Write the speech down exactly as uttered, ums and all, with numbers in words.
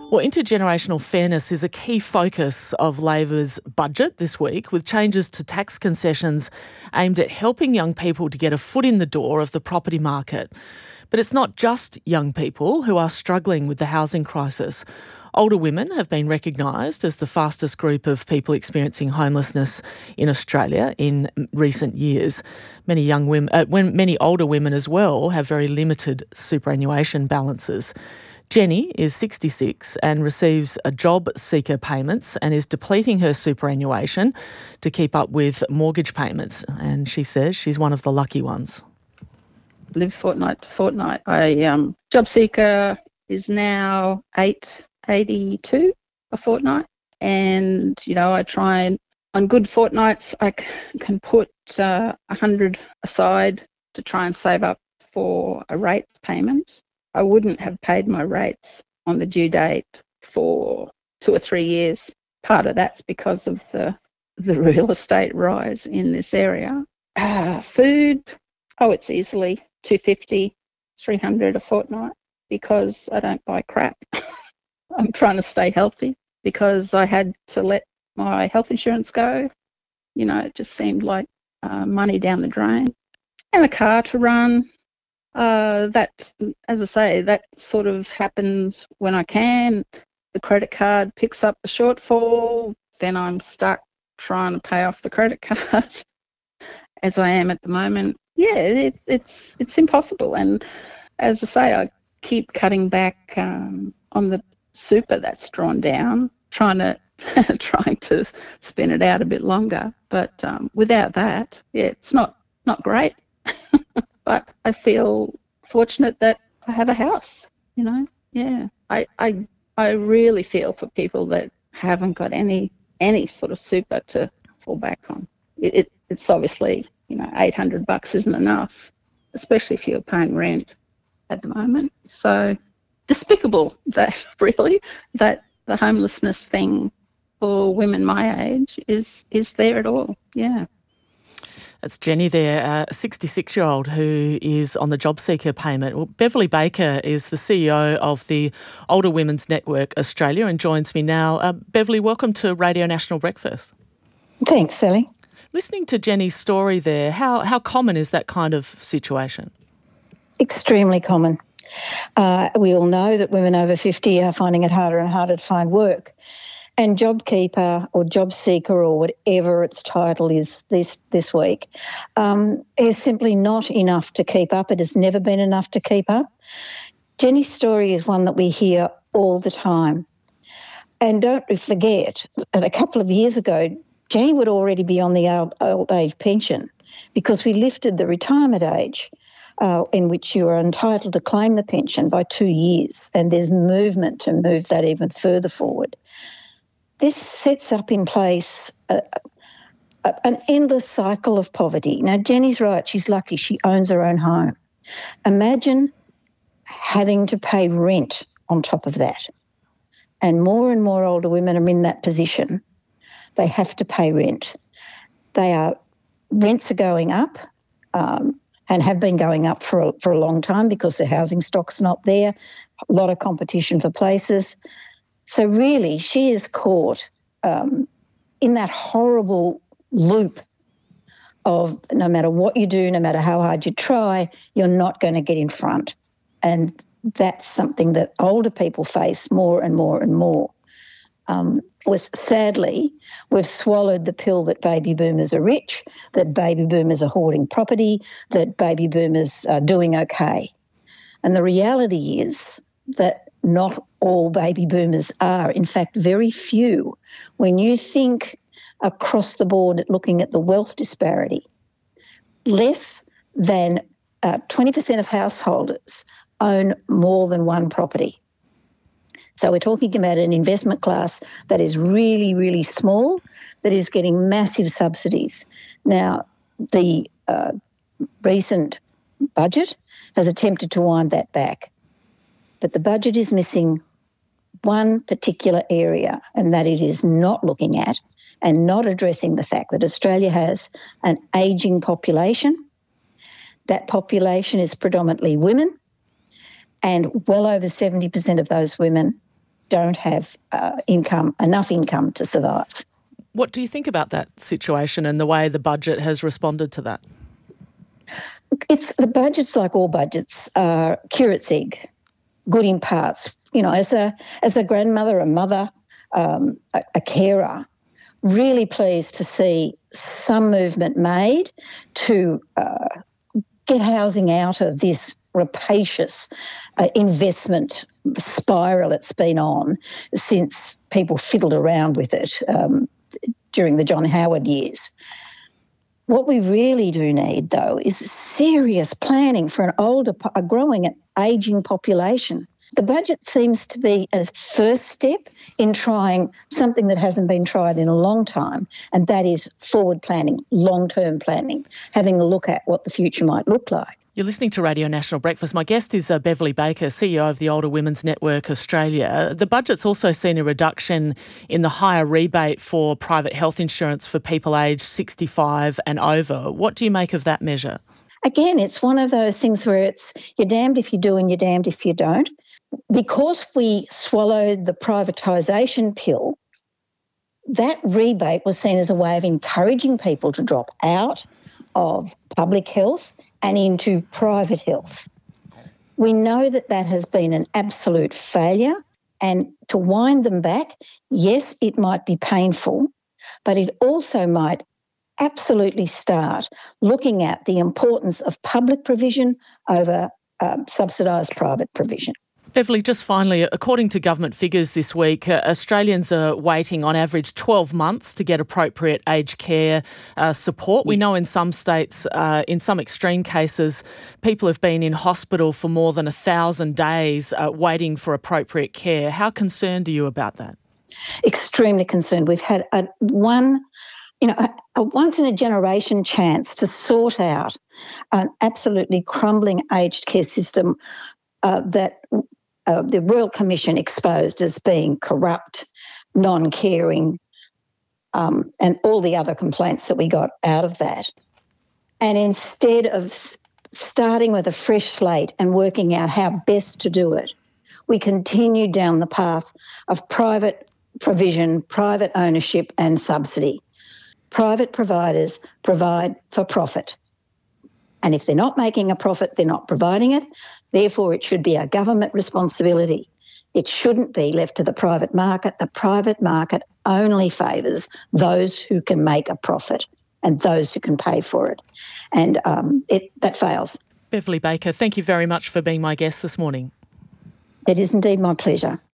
Well, intergenerational fairness is a key focus of Labor's budget this week, with changes to tax concessions aimed at helping young people to get a foot in the door of the property market. But it's not just young people who are struggling with the housing crisis. Older women have been recognised as the fastest group of people experiencing homelessness in Australia in recent years. Many young women, uh, when many older women as well, have very limited superannuation balances. Jenny is sixty-six and receives a job seeker payments and is depleting her superannuation to keep up with mortgage payments. And she says she's one of the lucky ones. Live fortnight to fortnight. I um, job seeker is now eight eighty-two a fortnight, and you know I try and on good fortnights I c- can put uh, a hundred aside to try and save up for a rates payment. I wouldn't have paid my rates on the due date for two or three years. Part of that's because of the the real estate rise in this area. Uh, food, oh, it's easily two fifty, three hundred a fortnight because I don't buy crap. I'm trying to stay healthy because I had to let my health insurance go. You know, it just seemed like uh, money down the drain. And a car to run. Uh, that, as I say, that sort of happens when I can. The credit card picks up the shortfall, then I'm stuck trying to pay off the credit card, as I am at the moment. Yeah, it, it's it's impossible. And as I say, I keep cutting back um, on the super that's drawn down, trying to trying to spin it out a bit longer. But um, without that, yeah, it's not not great. But I feel fortunate that I have a house, you know. Yeah, I, I, I really feel for people that haven't got any any sort of super to fall back on. It, it it's obviously, you know, eight hundred bucks isn't enough, especially if you're paying rent at the moment. So despicable that really that the homelessness thing for women my age is is there at all. Yeah. That's Jenny there, a sixty-six-year-old who is on the job seeker payment. Well, Beverly Baker is the C E O of the Older Women's Network Australia and joins me now. Uh, Beverly, welcome to Radio National Breakfast. Thanks, Sally. Listening to Jenny's story there, how, how common is that kind of situation? Extremely common. Uh, we all know that women over fifty are finding it harder and harder to find work. And JobKeeper or Job Seeker or whatever its title is this this week um, is simply not enough to keep up. It has never been enough to keep up. Jenny's story is one that we hear all the time. And don't forget that a couple of years ago, Jenny would already be on the old, old age pension because we lifted the retirement age uh, in which you are entitled to claim the pension by two years. And there's movement to move that even further forward. This sets up in place a, a, an endless cycle of poverty. Now, Jenny's right. She's lucky. She owns her own home. Imagine having to pay rent on top of that. And more and more older women are in that position. They have to pay rent. They are rents are going up um, and have been going up for a, for a long time because the housing stock's not there. A lot of competition for places. So really, she is caught um, in that horrible loop of no matter what you do, no matter how hard you try, you're not going to get in front. And that's something that older people face more and more and more. Um, was sadly, we've swallowed the pill that baby boomers are rich, that baby boomers are hoarding property, that baby boomers are doing okay. And the reality is that not all baby boomers are. In fact, very few. When you think across the board at looking at the wealth disparity, less than uh, twenty percent of householders own more than one property. So we're talking about an investment class that is really, really small, that is getting massive subsidies. Now, the uh, recent budget has attempted to wind that back. But the budget is missing one particular area, and that it is not looking at and not addressing the fact that Australia has an ageing population. That population is predominantly women, and well over seventy percent of those women don't have uh, income, enough income to survive. What do you think about that situation and the way the budget has responded to that? It's the budget's like all budgets, uh, curate's egg, good in parts. You know, as a as a grandmother, a mother, um, a, a carer, really pleased to see some movement made to uh, get housing out of this rapacious uh, investment spiral it's been on since people fiddled around with it um, during the John Howard years. What we really do need, though, is serious planning for an older, a growing and ageing population. The budget seems to be a first step in trying something that hasn't been tried in a long time, and that is forward planning, long-term planning, having a look at what the future might look like. You're listening to Radio National Breakfast. My guest is uh, Beverley Baker, C E O of the Older Women's Network Australia. The budget's also seen a reduction in the higher rebate for private health insurance for people aged sixty-five and over. What do you make of that measure? Again, it's one of those things where it's you're damned if you do and you're damned if you don't. Because we swallowed the privatisation pill, that rebate was seen as a way of encouraging people to drop out of public health and into private health. We know that that has been an absolute failure, and to wind them back, yes, it might be painful, but it also might absolutely start looking at the importance of public provision over uh, subsidised private provision. Beverley, just finally, according to government figures this week, uh, Australians are waiting on average twelve months to get appropriate aged care uh, support. We know in some states, uh, in some extreme cases, people have been in hospital for more than a thousand days uh, waiting for appropriate care. How concerned are you about that? Extremely concerned. We've had a one, you know, a, a once-in-a-generation chance to sort out an absolutely crumbling aged care system uh, that Uh, the Royal Commission exposed as being corrupt, non-caring, um, and all the other complaints that we got out of that. And instead of s- starting with a fresh slate and working out how best to do it, we continue down the path of private provision, private ownership and subsidy. Private providers provide for profit. And if they're not making a profit, they're not providing it. Therefore, it should be a government responsibility. It shouldn't be left to the private market. The private market only favours those who can make a profit and those who can pay for it. And um, it, that fails. Beverley Baker, thank you very much for being my guest this morning. It is indeed my pleasure.